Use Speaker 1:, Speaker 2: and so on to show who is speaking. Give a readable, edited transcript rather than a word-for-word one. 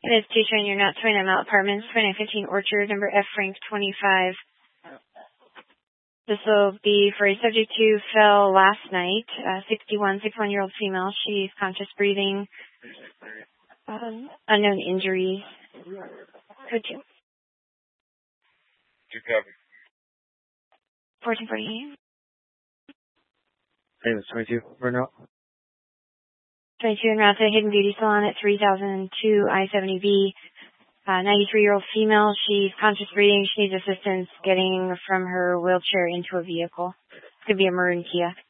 Speaker 1: It's Tisha, and you're not 29 Mile Apartments, 2915 Orchard, number F Frank 25. This will be for a subject who fell last night, 61-year-old female. She's conscious breathing, unknown injuries. Could you? 1448.
Speaker 2: Name is 22. Burnout.
Speaker 1: 22 en route to Hidden Beauty Salon at 3002 I-70B. 93-year-old female. She's conscious breathing. She needs assistance getting from her wheelchair into a vehicle. It could be a maroon Kia.